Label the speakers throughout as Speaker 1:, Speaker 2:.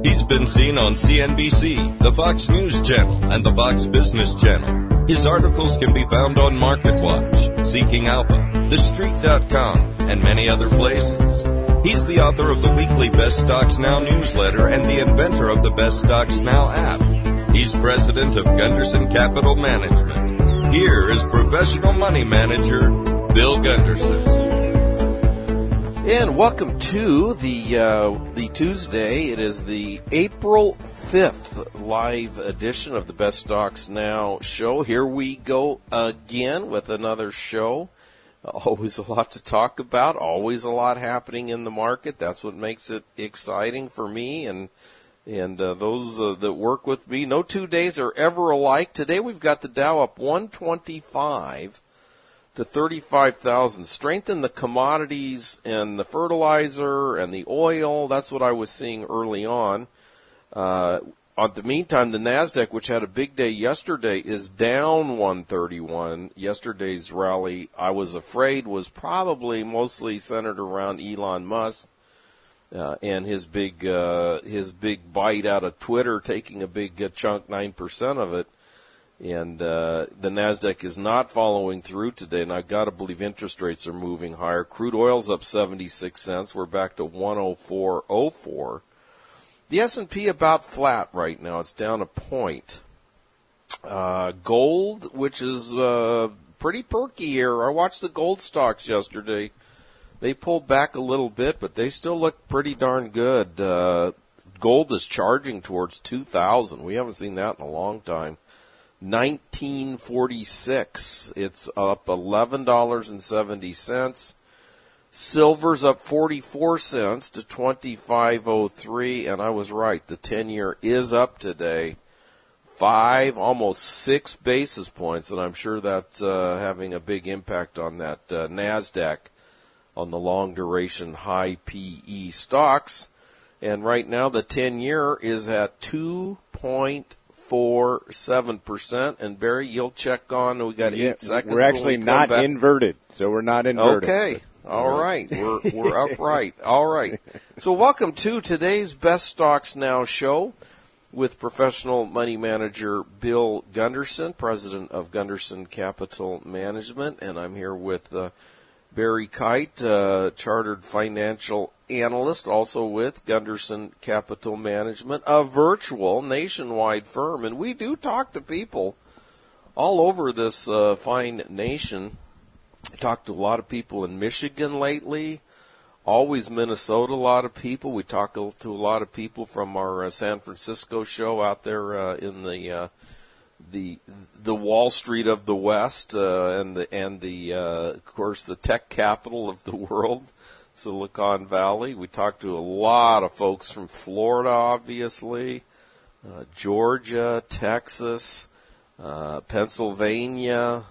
Speaker 1: He's been seen on CNBC, the Fox News Channel, and the Fox Business Channel. His articles can be found on MarketWatch, Seeking Alpha, TheStreet.com, and many other places. He's the author of the weekly Best Stocks Now newsletter and the inventor of the Best Stocks Now app. He's president of Gunderson Capital Management. Here is professional money manager, Bill Gunderson.
Speaker 2: And welcome to the Tuesday. It is the April 5th live edition of the Best Stocks Now show. Here we go again with another show. Always a lot to talk about, always a lot happening in the market. That's what makes it exciting for me and those that work with me. No 2 days are ever alike. Today we've got the Dow up 125 to 35,000. Strength in the commodities and the fertilizer and the oil. That's what I was seeing early on. In the meantime, the NASDAQ, which had a big day yesterday, is down 131. Yesterday's rally, I was afraid, was probably mostly centered around Elon Musk and his big bite out of Twitter, taking a big chunk, 9% of it. And the NASDAQ is not following through today, and I've got to believe interest rates are moving higher. Crude oil's up 76 cents. We're back to 104.04. The S&P about flat right now. It's down a point. Gold, which is pretty perky here. I watched the gold stocks yesterday. They pulled back a little bit, but they still look pretty darn good. Gold is charging towards 2,000. We haven't seen that in a long time. 1946. It's up $11.70. Silver's up 44 cents to 25.03, and I was right. The 10-year is up today, 5, almost 6 basis points, and I'm sure that's having a big impact on that NASDAQ on the long-duration high-PE stocks. And right now the 10-year is at 2.47%. And Barry, you'll check on. We got 8 seconds.
Speaker 3: We're actually not inverted, so we're not inverted.
Speaker 2: Okay. All right. We're upright. All right. So welcome to today's Best Stocks Now show with professional money manager Bill Gunderson, president of Gunderson Capital Management, and I'm here with Barry Kite, chartered financial analyst, also with Gunderson Capital Management, a virtual nationwide firm. And we do talk to people all over this fine nation. I talked to a lot of people in Michigan lately, always Minnesota, a lot of people. We talk to a lot of people from our San Francisco show out there in the Wall Street of the West, and of course the tech capital of the world, Silicon Valley. We talked to a lot of folks from Florida, obviously, Georgia, Texas, Pennsylvania.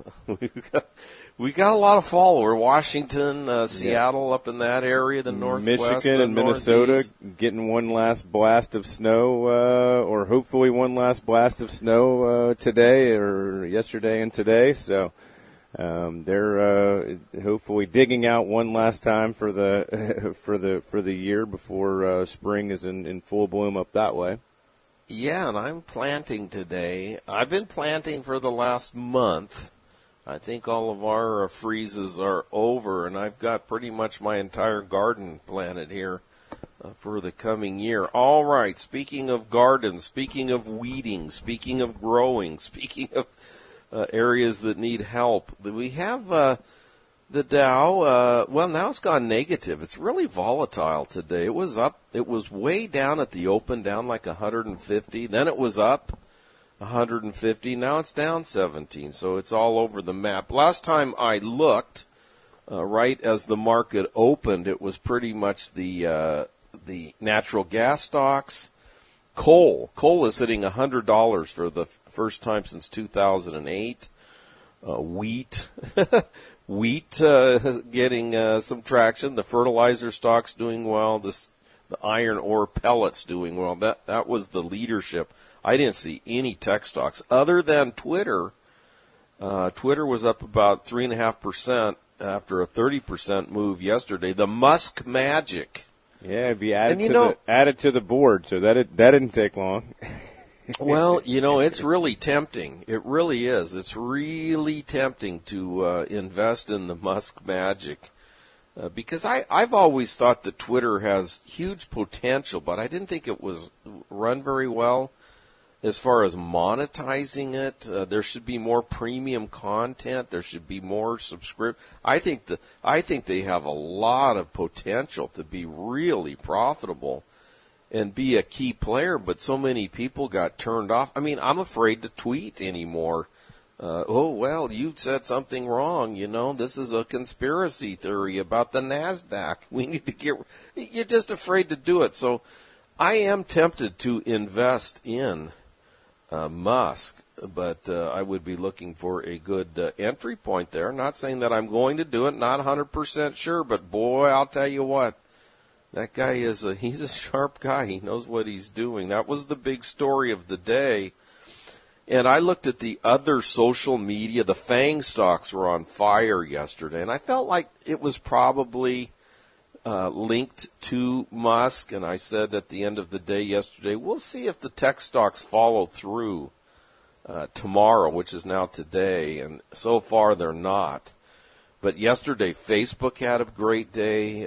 Speaker 2: We got a lot of followers. Washington, Seattle, up in that area, the Northwest,
Speaker 3: Michigan and Minnesota getting one last blast of snow, or hopefully one last blast of snow today or yesterday and today. So they're hopefully digging out one last time for the for the year before spring is in full bloom up that way.
Speaker 2: Yeah, and I'm planting today. I've been planting for the last month. I think all of our freezes are over, and I've got pretty much my entire garden planted here for the coming year. All right, speaking of gardens, speaking of weeding, speaking of growing, speaking of areas that need help, we have the Dow. Well, now it's gone negative. It's really volatile today. It was up. It was way down at the open, down like 150. Then it was up 150. Now it's down 17, so it's all over the map. Last time I looked, right as the market opened, it was pretty much the natural gas stocks. Coal is hitting $100 for the first time since 2008. Wheat getting some traction. The fertilizer stocks doing well. The iron ore pellets doing well. That was the leadership. I didn't see any tech stocks other than Twitter. Twitter was up about 3.5% after a 30% move yesterday. The Musk magic
Speaker 3: Yeah, it'd be added to the board, so that didn't take long.
Speaker 2: Well, it's really tempting. It really is. It's really tempting to invest in the Musk magic because I've always thought that Twitter has huge potential, but I didn't think it was run very well as far as monetizing it. There should be more premium content. There should be more subscription. I think they have a lot of potential to be really profitable and be a key player, but so many people got turned off. I mean, I'm afraid to tweet anymore. You said something wrong. This is a conspiracy theory about the NASDAQ. We need to you're just afraid to do it. So I am tempted to invest in Musk, but I would be looking for a good entry point there. Not saying that I'm going to do it, not 100% sure, but boy, I'll tell you what. That guy he's a sharp guy. He knows what he's doing. That was the big story of the day. And I looked at the other social media. The FANG stocks were on fire yesterday, and I felt like it was probably linked to Musk. And I said at the end of the day yesterday, we'll see if the tech stocks follow through tomorrow, which is now today. And so far, they're not. But yesterday, Facebook had a great day.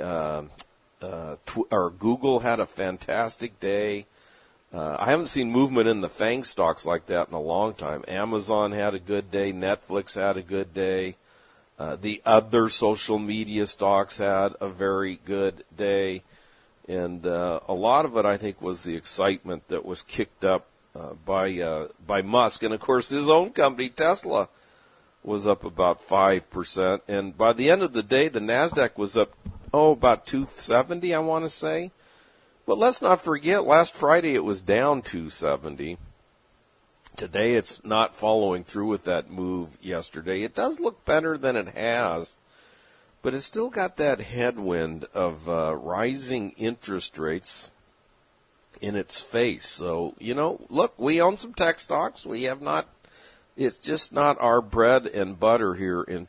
Speaker 2: Google had a fantastic day. I haven't seen movement in the FANG stocks like that in a long time. Amazon had a good day. Netflix had a good day. The other social media stocks had a very good day. And a lot of it, I think, was the excitement that was kicked up by Musk. And, of course, his own company, Tesla, was up about 5%. And by the end of the day, the NASDAQ was up about 270, I want to say. But let's not forget, last Friday it was down 270. Today it's not following through with that move yesterday. It does look better than it has, but it's still got that headwind of rising interest rates in its face. So, look, we own some tech stocks. We have not, it's just not our bread and butter here in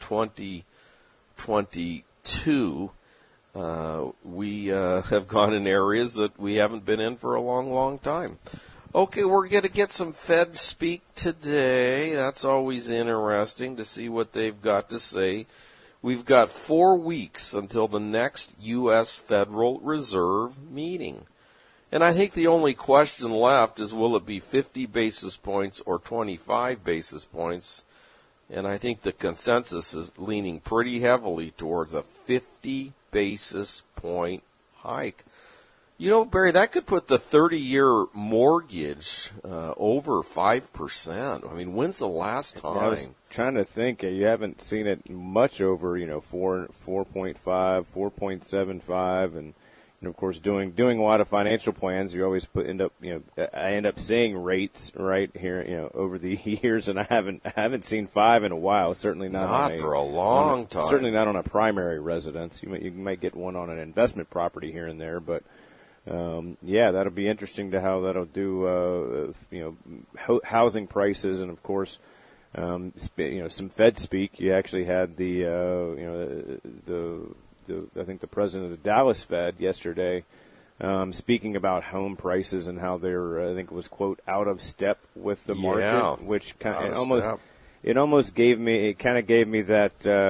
Speaker 2: 2022. We have gone in areas that we haven't been in for a long, long time. Okay, we're going to get some Fed speak today. That's always interesting to see what they've got to say. We've got 4 weeks until the next U.S. Federal Reserve meeting. And I think the only question left is, will it be 50 basis points or 25 basis points? And I think the consensus is leaning pretty heavily towards a 50 basis point hike. Barry, that could put the 30-year mortgage over 5%. I mean, when's the last time?
Speaker 3: I was trying to think. You haven't seen it much over, 4.5, 4.75, and of course, doing a lot of financial plans, you always I end up seeing rates right here, over the years, and I haven't seen 5 in a while. Certainly not
Speaker 2: for a long time.
Speaker 3: Certainly not on a primary residence. You might get one on an investment property here and there, but that'll be interesting to how that'll do. Housing prices, and of course, some Fed speak. You actually had I think the president of the Dallas Fed yesterday speaking about home prices and how they're, I think it was, quote, out of step with the market, which kind of almost gave me that,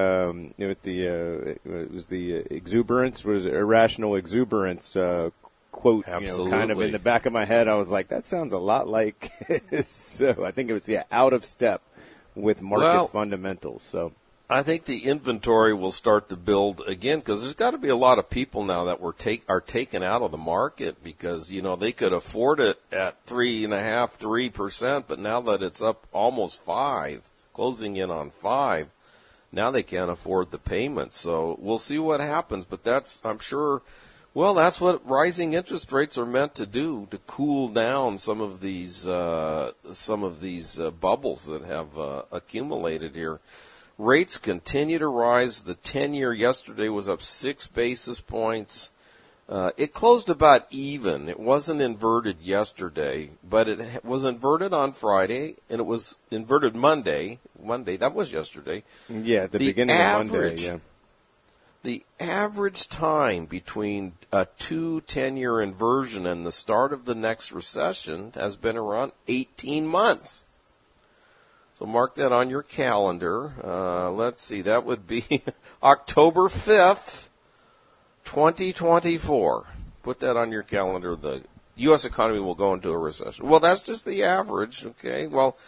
Speaker 3: it was the exuberance, irrational exuberance, quote, kind of in the back of my head. I was like, that sounds a lot like, so I think it was, out of step with market fundamentals. So
Speaker 2: I think the inventory will start to build again, because there's got to be a lot of people now that are taken out of the market because, they could afford it at 3.5%, 3%, but now that it's up almost 5%, closing in on 5%, now they can't afford the payments. So we'll see what happens, but that's what rising interest rates are meant to do, to cool down some of these bubbles that have accumulated here. Rates continue to rise. The 10-year yesterday was up 6 basis points. It closed about even. It wasn't inverted yesterday, but it was inverted on Friday, and it was inverted Monday. That was yesterday.
Speaker 3: Yeah, the beginning of Monday, yeah.
Speaker 2: the average time between a 10-year inversion and the start of the next recession has been around 18 months. So mark that on your calendar. Let's see, that would be October 5th, 2024. Put that on your calendar. The U.S. economy will go into a recession. Well, that's just the average, okay? Well,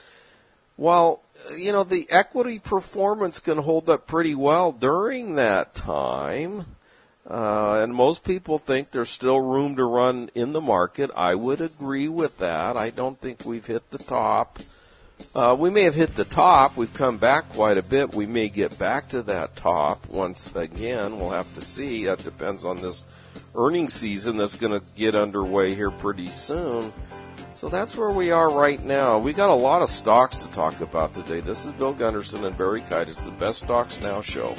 Speaker 2: the equity performance can hold up pretty well during that time. And most people think there's still room to run in the market. I would agree with that. I don't think we've hit the top. We may have hit the top. We've come back quite a bit. We may get back to that top once again. We'll have to see. That depends on this earnings season that's going to get underway here pretty soon. So that's where we are right now. We got a lot of stocks to talk about today. This is Bill Gunderson and Barry Kite. It's the Best Stocks Now show.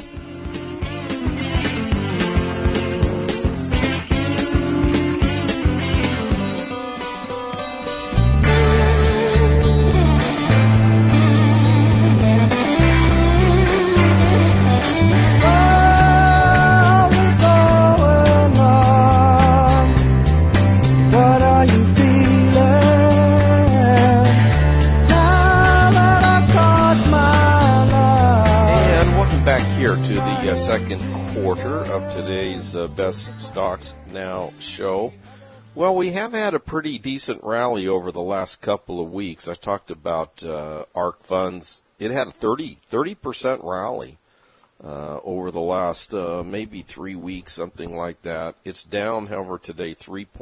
Speaker 2: To the second quarter of today's Best Stocks Now show. Well, we have had a pretty decent rally over the last couple of weeks. I talked about ARK Funds. It had a 30% rally over the last maybe 3 weeks, something like that. It's down, however, today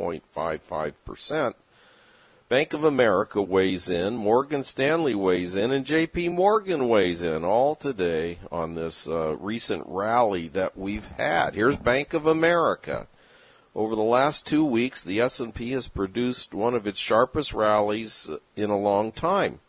Speaker 2: 3.55%. Bank of America weighs in, Morgan Stanley weighs in, and J.P. Morgan weighs in, all today on this recent rally that we've had. Here's Bank of America. Over the last 2 weeks, the S&P has produced one of its sharpest rallies in a long time.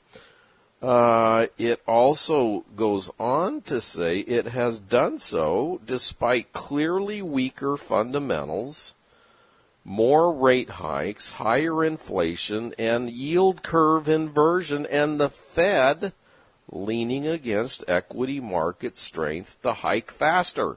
Speaker 2: It also goes on to say it has done so despite clearly weaker fundamentals, more rate hikes, higher inflation, and yield curve inversion, and the Fed leaning against equity market strength to hike faster.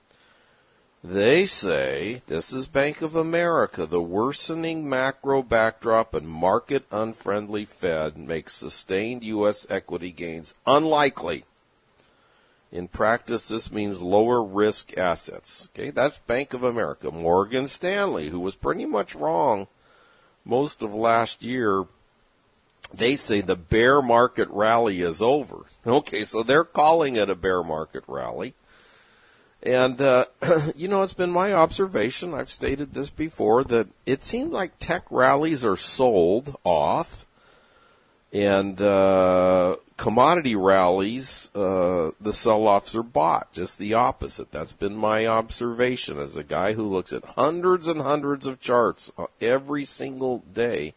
Speaker 2: They say, this is Bank of America, the worsening macro backdrop and market-unfriendly Fed makes sustained U.S. equity gains unlikely. In practice, this means lower risk assets. Okay, that's Bank of America. Morgan Stanley, who was pretty much wrong most of last year, they say the bear market rally is over. Okay, so they're calling it a bear market rally. And, it's been my observation, I've stated this before, that it seems like tech rallies are sold off. And commodity rallies, the sell-offs are bought, just the opposite. That's been my observation as a guy who looks at hundreds and hundreds of charts every single day.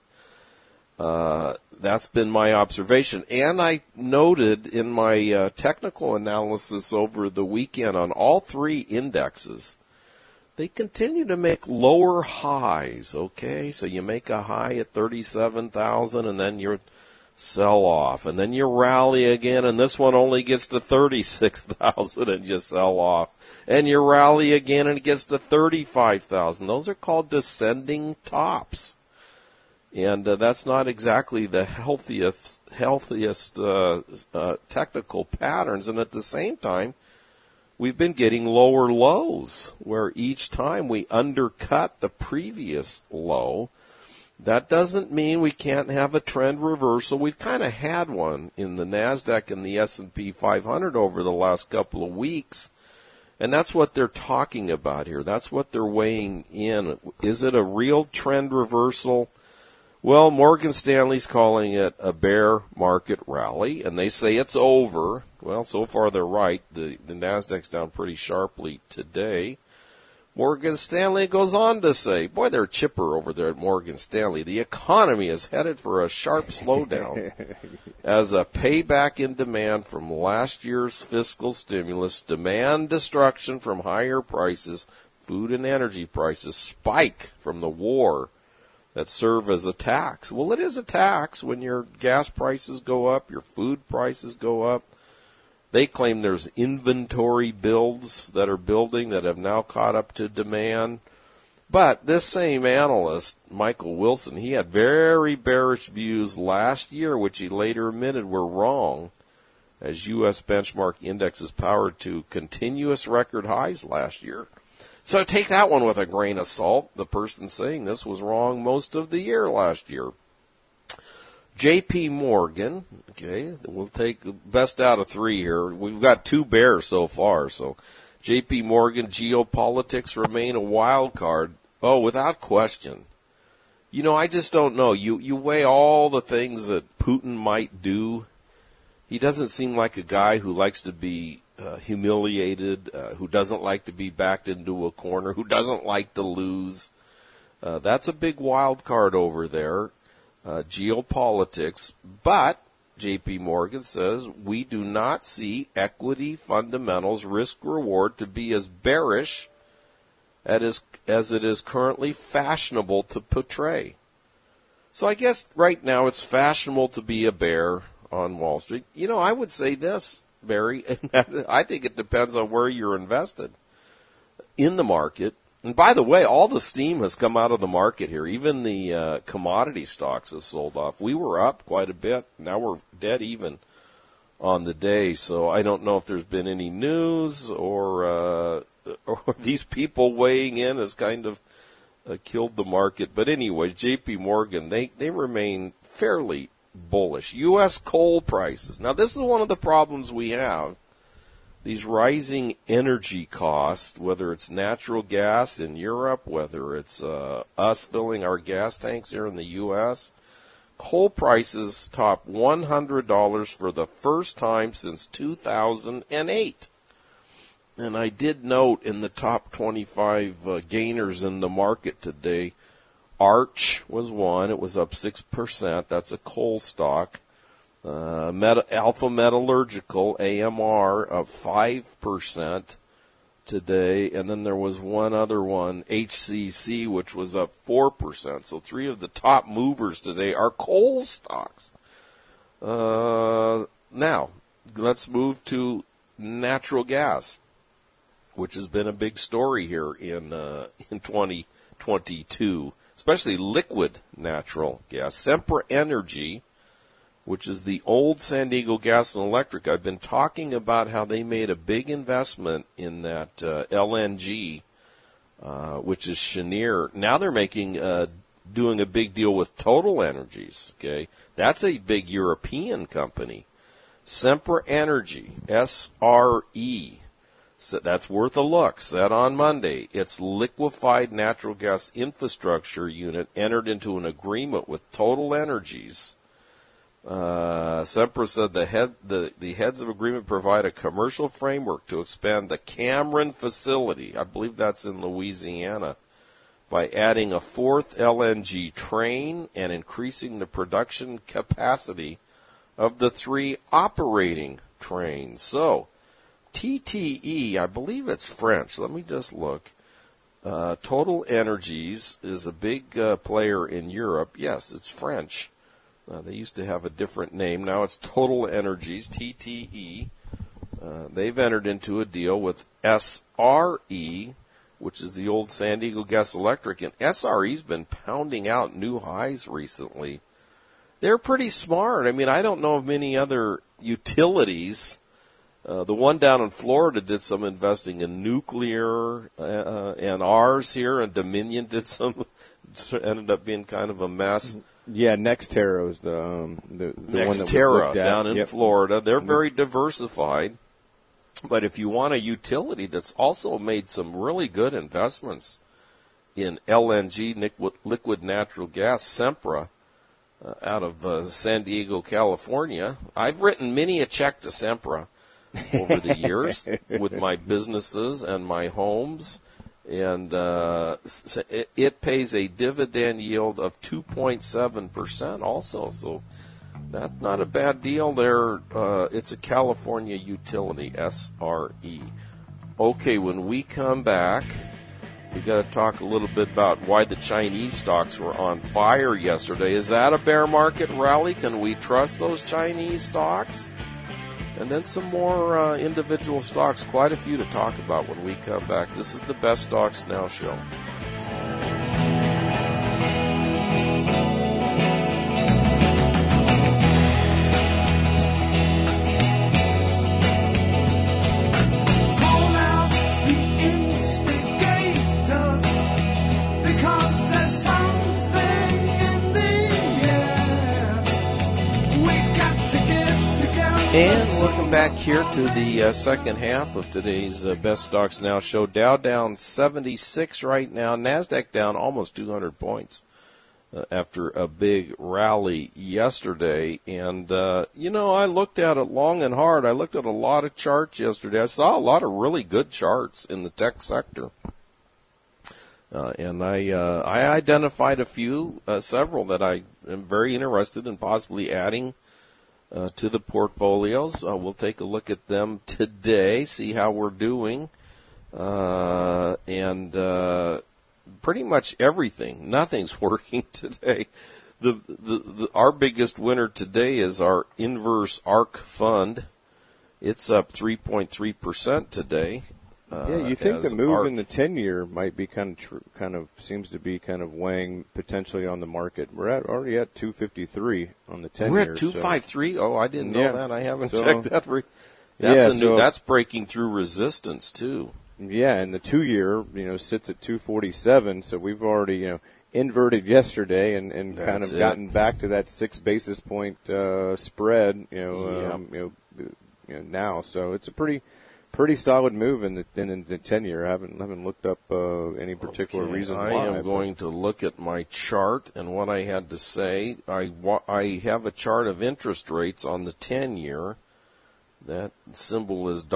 Speaker 2: That's been my observation. And I noted in my technical analysis over the weekend on all three indexes, they continue to make lower highs, okay? So you make a high at 37,000 and then you're sell off, and then you rally again, and this one only gets to 36,000 and you sell off, and you rally again and it gets to 35,000. Those are called descending tops, and that's not exactly the healthiest technical patterns. And at the same time, we've been getting lower lows where each time we undercut the previous low. That doesn't mean we can't have a trend reversal. We've kind of had one in the NASDAQ and the S&P 500 over the last couple of weeks, and that's what they're talking about here. That's what they're weighing in. Is it a real trend reversal? Well, Morgan Stanley's calling it a bear market rally, and they say it's over. Well, so far they're right. The NASDAQ's down pretty sharply today. Morgan Stanley goes on to say, boy, they're chipper over there at Morgan Stanley. The economy is headed for a sharp slowdown as a payback in demand from last year's fiscal stimulus, demand destruction from higher prices, food and energy prices spike from the war that serve as a tax. Well, it is a tax when your gas prices go up, your food prices go up. They claim there's inventory builds that are building that have now caught up to demand. But this same analyst, Michael Wilson, he had very bearish views last year, which he later admitted were wrong, as U.S. benchmark indexes powered to continuous record highs last year. So take that one with a grain of salt. The person saying this was wrong most of the year last year. J.P. Morgan, okay, we'll take the best out of three here. We've got two bears so far, so J.P. Morgan, geopolitics remain a wild card. Oh, without question. You know, I just don't know. You weigh all the things that Putin might do. He doesn't seem like a guy who likes to be humiliated, who doesn't like to be backed into a corner, who doesn't like to lose. That's a big wild card over there, geopolitics. But J.P. Morgan says we do not see equity fundamentals risk-reward to be as bearish as it is currently fashionable to portray. So I guess right now it's fashionable to be a bear on Wall Street. You know, I would say this, Barry, I think it depends on where you're invested in the market. And by the way, all the steam has come out of the market here. Even the commodity stocks have sold off. We were up quite a bit. Now we're dead even on the day. So I don't know if there's been any news or these people weighing in has kind of killed the market. But anyway, J.P. Morgan, they remain fairly bullish. U.S. coal prices. Now, this is one of the problems we have. These rising energy costs, whether it's natural gas in Europe, whether it's us filling our gas tanks here in the U.S., coal prices top $100 for the first time since 2008. And I did note in the top 25 gainers in the market today, Arch was one. It was up 6%. That's a coal stock. Alpha Metallurgical, AMR, up 5% today. And then there was one other one, HCC, which was up 4%. So three of the top movers today are coal stocks. Now, let's move to natural gas, which has been a big story here in 2022, especially liquid natural gas. Sempra Energy, which is the old San Diego Gas and Electric. I've been talking about how they made a big investment in that LNG, which is Cheniere. Now they're doing a big deal with Total Energies. Okay, that's a big European company. Sempra Energy, SRE. So that's worth a look. Set on Monday. Its liquefied natural gas infrastructure unit entered into an agreement with Total Energies. Sempra said the heads of agreement provide a commercial framework to expand the Cameron facility, I believe that's in Louisiana, by adding a fourth LNG train and increasing the production capacity of the three operating trains. So, TTE, I believe it's French. Let me just look. Total Energies is a big player in Europe. Yes, it's French. They used to have a different name. Now it's Total Energies, TTE. They've entered into a deal with SRE, which is the old San Diego Gas Electric, and SRE's been pounding out new highs recently. They're pretty smart. I mean, I don't know of many other utilities. The one down in Florida did some investing in nuclear, and ours here, and Dominion did some. Ended up being kind of a mess.
Speaker 3: Yeah, NextEra is the one that
Speaker 2: NextEra down in Florida. They're very diversified. But if you want a utility that's also made some really good investments in LNG, liquid natural gas, Sempra, out of San Diego, California. I've written many a check to Sempra over the years with my businesses and my homes. And it pays a dividend yield of 2.7% also. So that's not a bad deal there. It's a California utility, SRE. Okay, when we come back, we got to talk a little bit about why the Chinese stocks were on fire yesterday. Is that a bear market rally? Can we trust those Chinese stocks? and then some more individual stocks, quite a few to talk about when we come back. This is the Best Stocks Now show. And welcome back here to the second half of today's Best Stocks Now show. Dow down 76 right now. NASDAQ down almost 200 points after a big rally yesterday. And, I looked at it long and hard. I looked at a lot of charts yesterday. I saw a lot of really good charts in the tech sector. And I identified a few, several that I am very interested in possibly adding to the portfolios. We'll take a look at them today, see how we're doing, and pretty much everything. Nothing's working today. Our biggest winner today is our Inverse ARC fund. It's up 3.3% today.
Speaker 3: You think the move in the 10-year might be kind of seems to be kind of weighing potentially on the market. We're already at 253 on the 10-year.
Speaker 2: We're at 253. Oh, I didn't know that. I haven't checked that. That's breaking through resistance too.
Speaker 3: Yeah, and the 2-year, sits at 247. So we've already, inverted yesterday and kind of gotten back to that 6 basis point spread. Now. So it's a pretty solid move in the 10-year. I haven't looked up any particular reason why.
Speaker 2: I am going to look at my chart and what I had to say. I have a chart of interest rates on the 10-year. That symbol is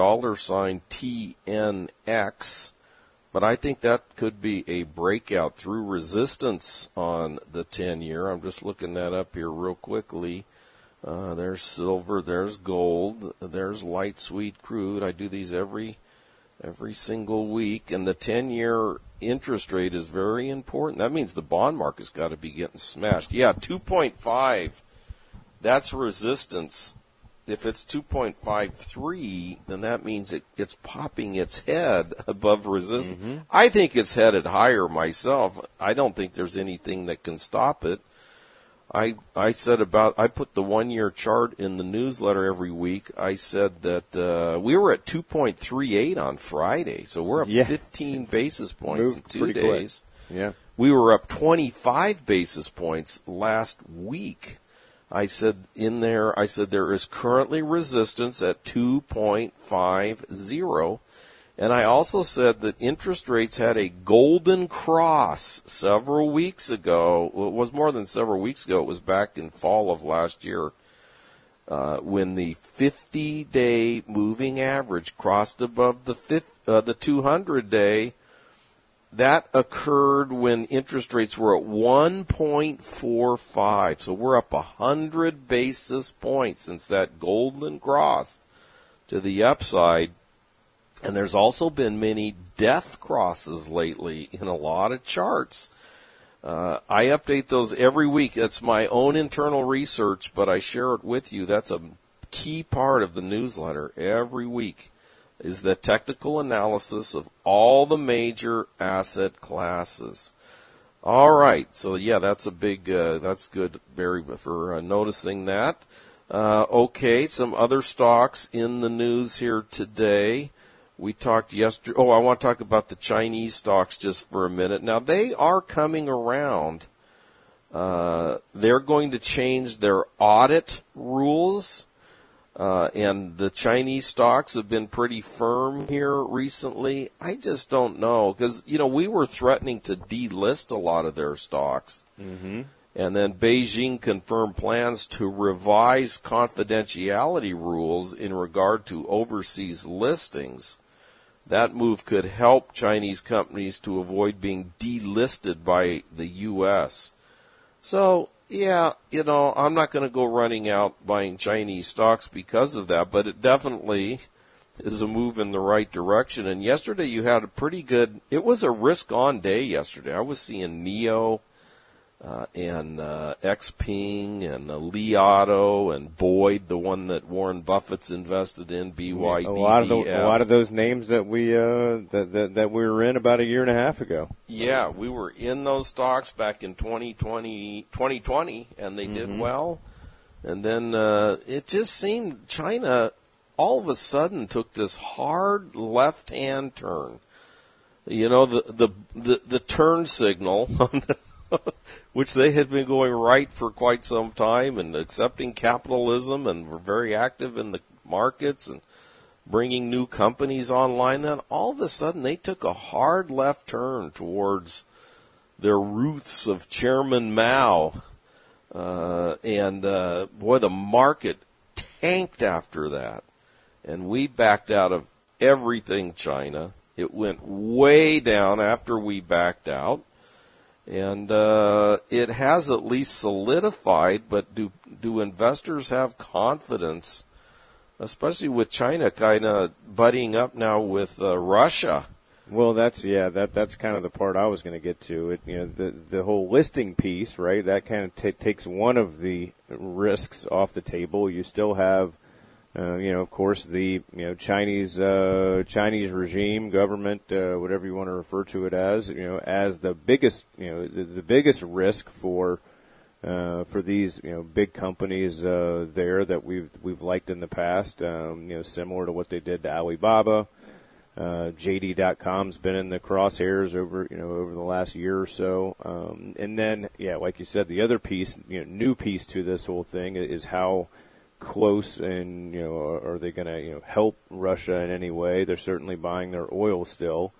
Speaker 2: $TNX, but I think that could be a breakout through resistance on the 10-year. I'm just looking that up here real quickly. There's silver, there's gold, there's light sweet crude. I do these every single week, and the 10-year interest rate is very important. That means the bond market's got to be getting smashed. Yeah, 2.5, that's resistance. If it's 2.53, then that means it's popping its head above resistance. Mm-hmm. I think it's headed higher myself. I don't think there's anything that can stop it. I put the 1-year chart in the newsletter every week. I said that we were at 2.38 on Friday, so we're up 15 basis points in 2 days.
Speaker 3: Quick. Yeah.
Speaker 2: We were up 25 basis points last week. I said there is currently resistance at 2.50. And I also said that interest rates had a golden cross several weeks ago. Well, it was more than several weeks ago. It was back in fall of last year when the 50-day moving average crossed above the 200-day. That occurred when interest rates were at 1.45. So we're up 100 basis points since that golden cross to the upside. And there's also been many death crosses lately in a lot of charts. I update those every week. That's my own internal research, but I share it with you. That's a key part of the newsletter every week is the technical analysis of all the major asset classes. All right. So, that's a big, that's good, Barry, for noticing that. Okay, some other stocks in the news here today. We talked yesterday. I want to talk about the Chinese stocks just for a minute. Now, they are coming around. They're going to change their audit rules. And the Chinese stocks have been pretty firm here recently. I just don't know. Because, we were threatening to delist a lot of their stocks. Mm-hmm. And then Beijing confirmed plans to revise confidentiality rules in regard to overseas listings. That move could help Chinese companies to avoid being delisted by the U.S. So, I'm not going to go running out buying Chinese stocks because of that, but it definitely is a move in the right direction. And yesterday you had it was a risk-on day yesterday. I was seeing NIO and Xpeng and Li Auto and Boyd, the one that Warren Buffett's invested in, BYD.
Speaker 3: A lot of those names that we that we were in about a year and a half ago.
Speaker 2: Yeah, we were in those stocks back in 2020, and they did well. And then it just seemed China all of a sudden took this hard left-hand turn. You know, the turn signal, which they had been going right for quite some time and accepting capitalism and were very active in the markets and bringing new companies online. Then all of a sudden they took a hard left turn towards their roots of Chairman Mao. And boy, the market tanked after that. And we backed out of everything China. It went way down after we backed out. And it has at least solidified, but do investors have confidence, especially with China kind of buddying up now with Russia?
Speaker 3: Well, that's kind of the part I was going to get to. The whole listing piece, right? That kind of takes one of the risks off the table. You still have, of course, the Chinese regime, government, whatever you want to refer to it as the biggest, the biggest risk for these big companies there that we've liked in the past, similar to what they did to Alibaba. JD.com's been in the crosshairs over the last year or so. And then, like you said, the other piece, new piece to this whole thing is how close and, are they going to, help Russia in any way? They're certainly buying their oil still.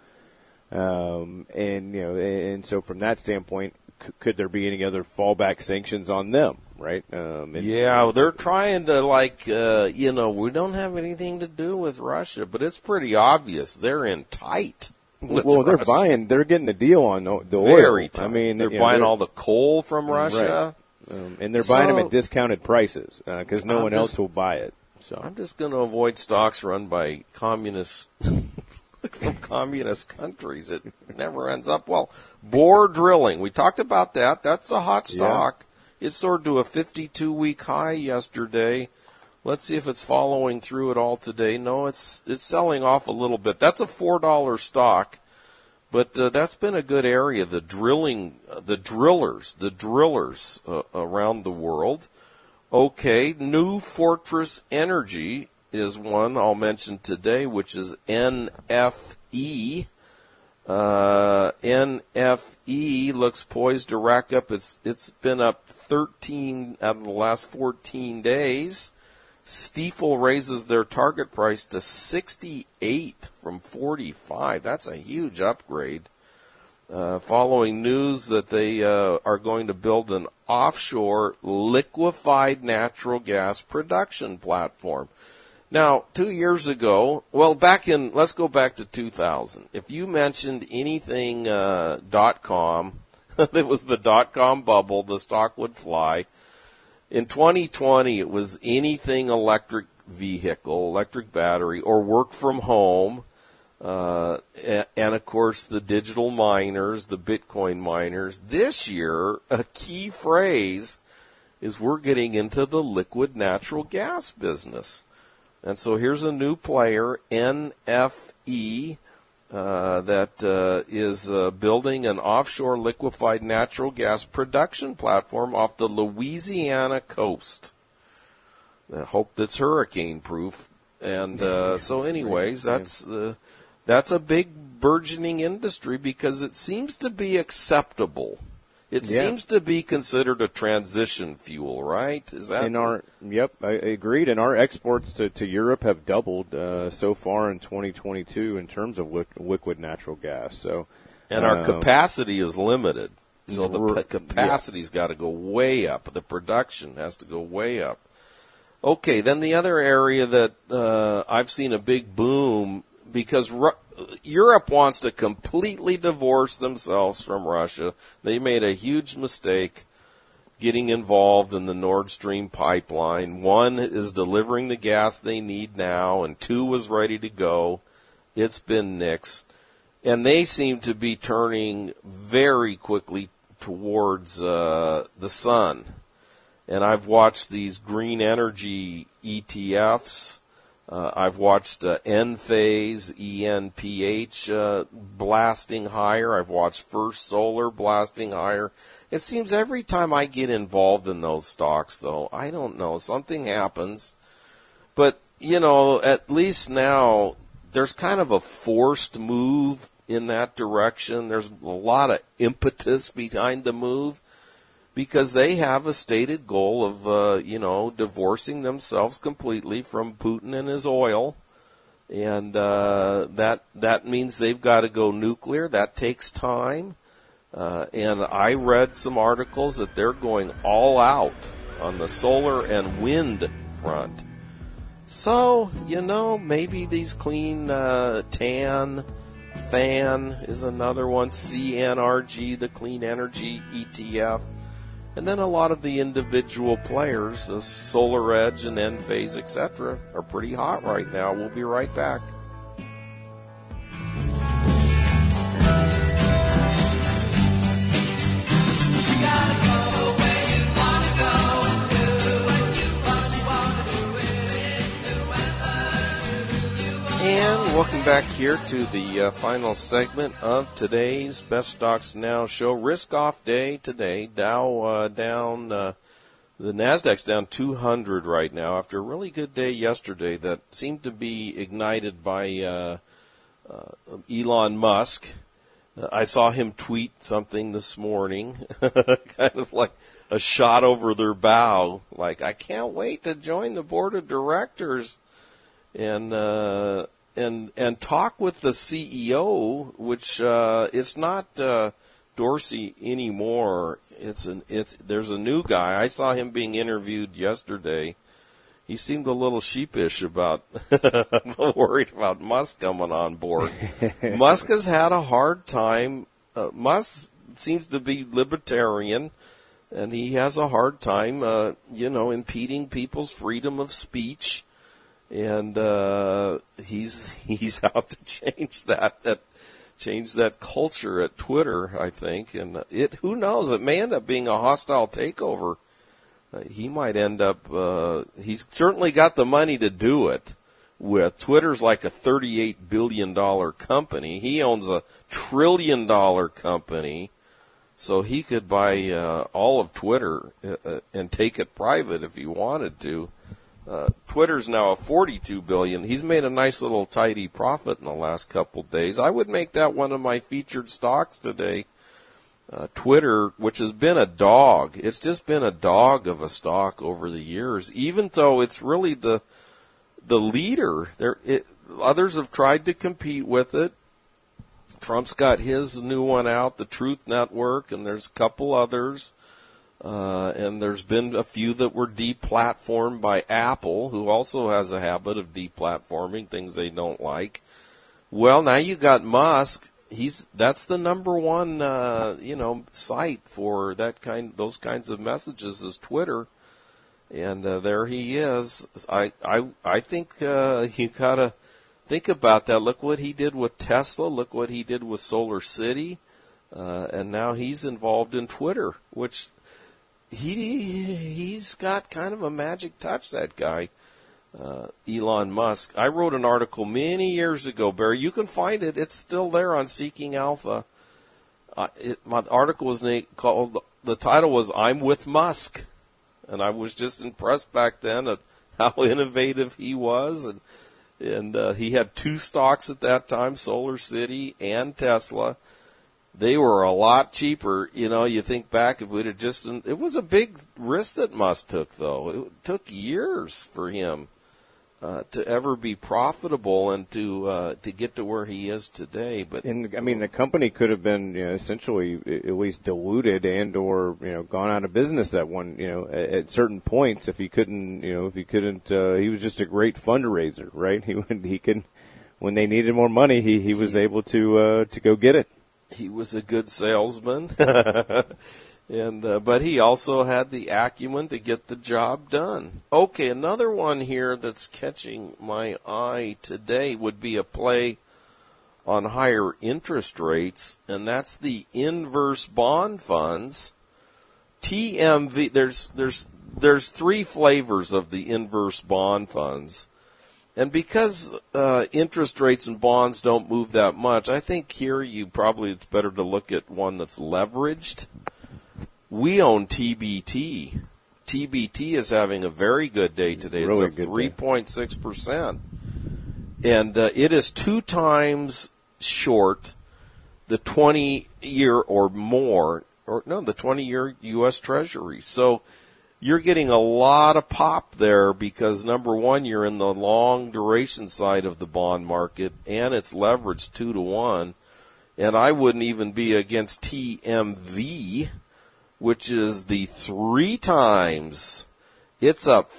Speaker 3: And so from that standpoint, could there be any other fallback sanctions on them? Right?
Speaker 2: They're trying to we don't have anything to do with Russia, but it's pretty obvious they're in tight.
Speaker 3: Well,
Speaker 2: Russia.
Speaker 3: they're getting a deal on the
Speaker 2: Very
Speaker 3: oil.
Speaker 2: tight.
Speaker 3: I mean,
Speaker 2: they're buying all the coal from Russia.
Speaker 3: Right. And they're buying them at discounted prices because no one else will buy it. So
Speaker 2: I'm just going to avoid stocks run by communists from communist countries. It never ends up well. Bohr Drilling, we talked about that. That's a hot stock. Yeah. It soared to a 52-week high yesterday. Let's see if it's following through at all today. No, it's selling off a little bit. That's a $4 stock, but that's been a good area. The drillers around the world. Okay, New Fortress Energy is one I'll mention today, which is NFE. NFE looks poised to rack up. It's been up 13 out of the last 14 days. Stifel raises their target price to 68 from 45. That's a huge upgrade. Following news that they are going to build an offshore liquefied natural gas production platform. Now, 2 years ago, let's go back to 2000. If you mentioned anything .com, it was the .com bubble, the stock would fly. In 2020, it was anything electric vehicle, electric battery, or work from home. And of course, the digital miners, the Bitcoin miners. This year, a key phrase is we're getting into the liquid natural gas business. And so here's a new player, NFE, that is building an offshore liquefied natural gas production platform off the Louisiana coast. I hope that's hurricane-proof. And so anyways, that's a big burgeoning industry because it seems to be acceptable. It seems to be considered a transition fuel, right? Is that?
Speaker 3: I agreed. And our exports to Europe have doubled so far in 2022 in terms of liquid natural gas. So,
Speaker 2: and our capacity is limited. So the capacity's got to go way up. The production has to go way up. Okay, then the other area that I've seen a big boom because Europe wants to completely divorce themselves from Russia. They made a huge mistake getting involved in the Nord Stream pipeline. 1 is delivering the gas they need now, and 2 was ready to go. It's been nixed. And they seem to be turning very quickly towards the sun. And I've watched these green energy ETFs. I've watched Enphase, ENPH, blasting higher. I've watched First Solar blasting higher. It seems every time I get involved in those stocks, though, I don't know, something happens. But, at least now there's kind of a forced move in that direction. There's a lot of impetus behind the move because they have a stated goal of, divorcing themselves completely from Putin and his oil. And that means they've got to go nuclear. That takes time. And I read some articles that they're going all out on the solar and wind front. So, maybe these clean TAN, FAN is another one, CNRG, the clean energy ETF. And then a lot of the individual players, Solar Edge and Enphase, etc., are pretty hot right now. We'll be right back. And welcome back here to the final segment of today's Best Stocks Now show. Risk off day today. Dow down, the Nasdaq's down 200 right now after a really good day yesterday that seemed to be ignited by Elon Musk. I saw him tweet something this morning, kind of like a shot over their bow, like, I can't wait to join the board of directors. And talk with the CEO, which it's not Dorsey anymore. There's a new guy. I saw him being interviewed yesterday. He seemed a little sheepish about worried about Musk coming on board. Musk has had a hard time. Musk seems to be libertarian, and he has a hard time, impeding people's freedom of speech. And he's out to change that culture at Twitter, I think. And who knows? It may end up being a hostile takeover. He might end up. He's certainly got the money to do it. With Twitter's like a $38 billion company. He owns a $1 trillion company, so he could buy all of Twitter and take it private if he wanted to. Twitter's now a $42 billion. He's made a nice little tidy profit in the last couple of days. I would make that one of my featured stocks today. Twitter, which has been a dog. It's just been a dog of a stock over the years, even though it's really the leader. Others have tried to compete with it. Trump's got his new one out, the Truth Network, and there's a couple others. And there's been a few that were deplatformed by Apple, who also has a habit of deplatforming things they don't like. Well, now you got Musk. That's the number one, site for those kinds of messages is Twitter. And, there he is. I think, you gotta think about that. Look what he did with Tesla. Look what he did with Solar City. And now he's involved in Twitter, which, he's got kind of a magic touch, that guy, Elon Musk. I wrote an article many years ago, Barry. You can find it. It's still there on Seeking Alpha. My article was called, the title was I'm with Musk. And I was just impressed back then at how innovative he was. And he had two stocks at that time, Solar City and Tesla. They were a lot cheaper. You think back, if we'd have it was a big risk that Musk took, though. It took years for him to ever be profitable and to get to where he is today. But
Speaker 3: the company could have been essentially at least diluted and or gone out of business at at certain points if he couldn't he was just a great fundraiser, right? He could when they needed more money, he was able to go get it.
Speaker 2: He was a good salesman, and but he also had the acumen to get the job done. Okay, another one here that's catching my eye today would be a play on higher interest rates, and that's the inverse bond funds. TMV, there's three flavors of the inverse bond funds. And because interest rates and bonds don't move that much, I think here it's better to look at one that's leveraged. We own TBT. TBT is having a very good day today. It's up 3.6%. And it is 2 times short the 20-year or more, the 20-year U.S. Treasury. So you're getting a lot of pop there because, number one, you're in the long duration side of the bond market, and it's leveraged 2-to-1. And I wouldn't even be against TMV, which is the 3 times. It's up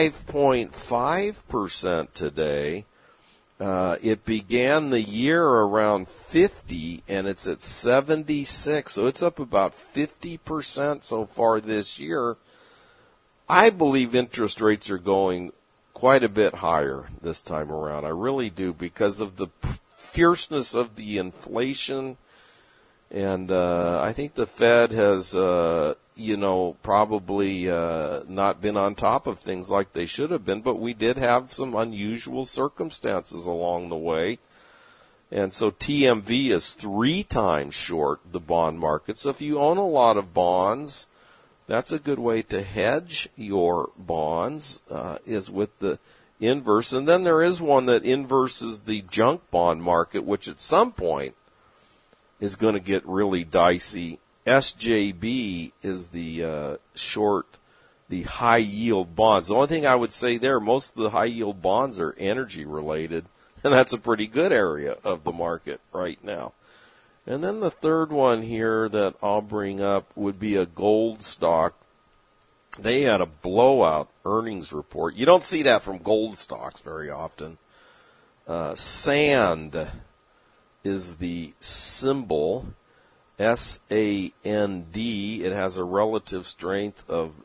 Speaker 2: 5.5% today. It began the year around 50, and it's at 76. So it's up about 50% so far this year. I believe interest rates are going quite a bit higher this time around. I really do, because of the fierceness of the inflation. And I think the Fed has, probably not been on top of things like they should have been. But we did have some unusual circumstances along the way. And so TMV is 3 times short the bond market. So if you own a lot of bonds, that's a good way to hedge your bonds, is with the inverse. And then there is one that inverses the junk bond market, which at some point is going to get really dicey. SJB is the the high-yield bonds. The only thing I would say there, most of the high-yield bonds are energy-related, and that's a pretty good area of the market right now. And then the third one here that I'll bring up would be a gold stock. They had a blowout earnings report. You don't see that from gold stocks very often. SAND is the symbol, SAND. It has a relative strength of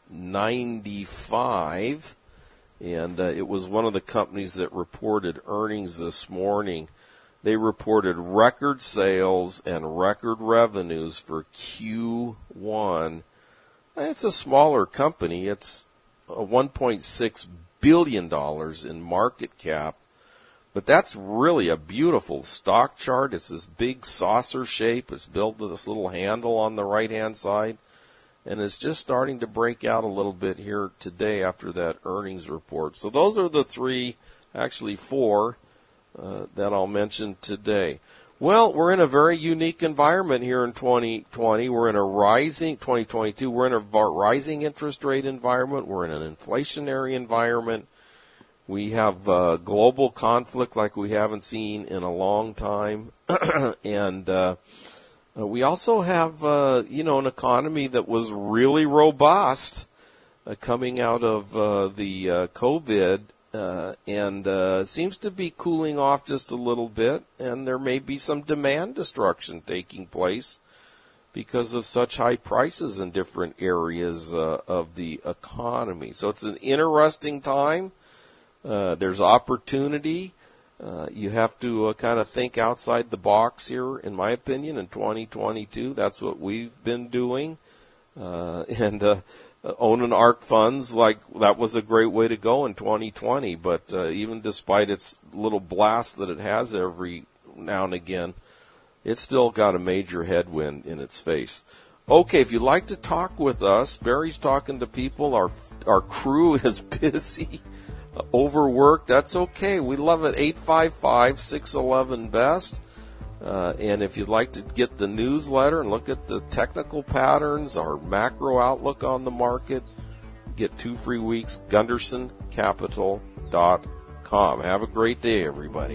Speaker 2: 95, and it was one of the companies that reported earnings this morning. They reported record sales and record revenues for Q1. It's a smaller company. It's $1.6 billion in market cap. But that's really a beautiful stock chart. It's this big saucer shape. It's built with this little handle on the right-hand side. And it's just starting to break out a little bit here today after that earnings report. So those are the 3, actually 4, that I'll mention today. Well, we're in a very unique environment here in 2020. We're in a rising 2022. We're in a rising interest rate environment. We're in an inflationary environment. We have global conflict like we haven't seen in a long time. And we also have, an economy that was really robust coming out of the COVID. And seems to be cooling off just a little bit, and there may be some demand destruction taking place because of such high prices in different areas of the economy. So it's an interesting time. There's opportunity. You have to kind of think outside the box here, in my opinion, in 2022. That's what we've been doing. Owning ARK funds, like that was a great way to go in 2020. But even despite its little blast that it has every now and again, it's still got a major headwind in its face. Okay, if you'd like to talk with us, Barry's talking to people. Our crew is busy, overworked. That's okay. We love it. 855-611-BEST. And if you'd like to get the newsletter and look at the technical patterns, our macro outlook on the market, get 2 free weeks, GundersonCapital.com. Have a great day, everybody.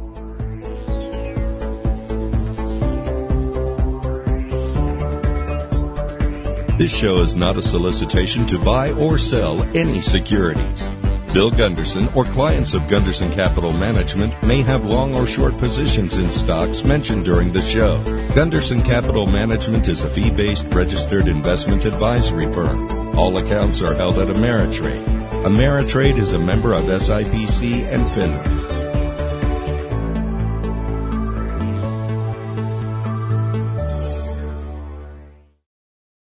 Speaker 1: This show is not a solicitation to buy or sell any securities. Bill Gunderson or clients of Gunderson Capital Management may have long or short positions in stocks mentioned during the show. Gunderson Capital Management is a fee-based registered investment advisory firm. All accounts are held at Ameritrade. Ameritrade is a member of SIPC and FINRA.